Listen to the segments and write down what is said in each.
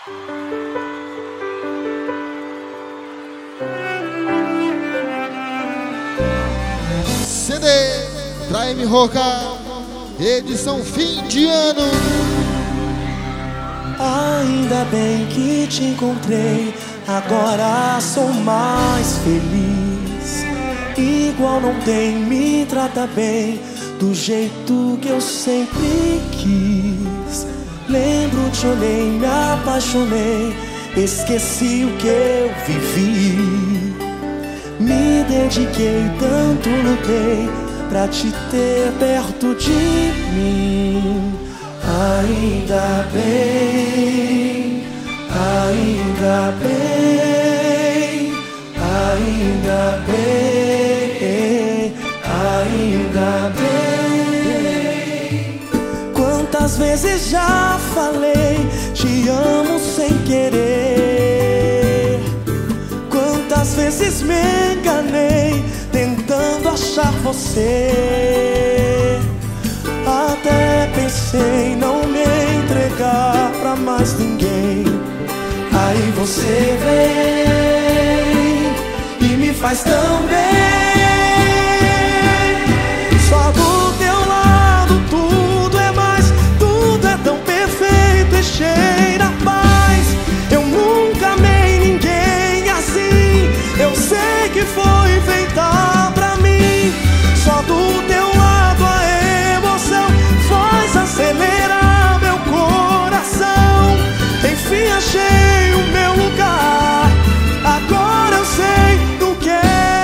CD Traime Roca, edição fim de ano. Ainda bem que te encontrei, agora sou mais feliz. Igual não tem, me trata bem, do jeito que eu sempre quis. Lembro, te olhei, me apaixonei, esqueci o que eu vivi. Me dediquei, tanto lutei pra te ter perto de mim. Ainda bem, ainda bem, ainda bem, ainda bem. Quantas vezes já falei, te amo sem querer. Quantas vezes me enganei, tentando achar você. Até pensei não me entregar pra mais ninguém. Aí você vem e me faz tão bem. Só do teu lado tudo é mais, tudo é tão perfeito e cheira paz. Eu nunca amei ninguém assim, eu sei que foi feita pra mim. Só do teu lado a emoção faz acelerar meu coração. Enfim achei o meu lugar, agora eu sei do que é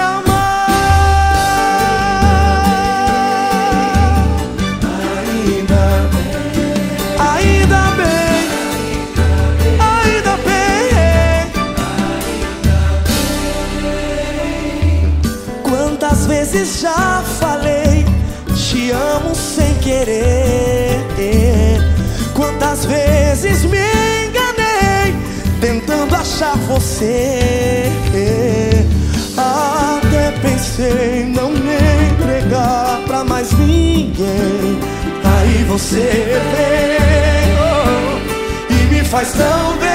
amar. Ainda bem, ainda bem, ainda bem. Quantas vezes já falei, te amo sem querer. Quantas vezes me enganei, tentando achar você. Até pensei não me entregar pra mais ninguém. Aí você vem e me faz tão bem.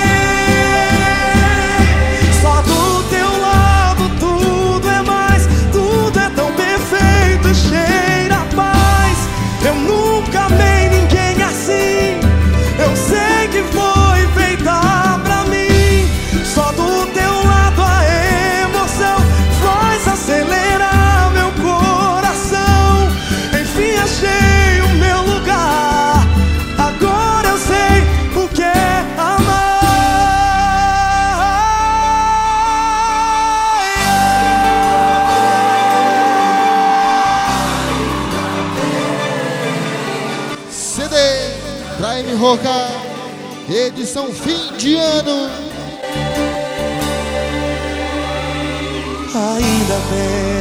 Só do teu lado tudo é mais, tudo é tão perfeito e cheira a paz. Eu nunca amei ninguém assim, eu sei que foi feita pra mim. Só do teu lado a emoção faz acelerar meu coração. Enfim achei o meu lugar, agora eu sei o que é amar. CD Traime Roca, edição fim de ano. Ainda bem.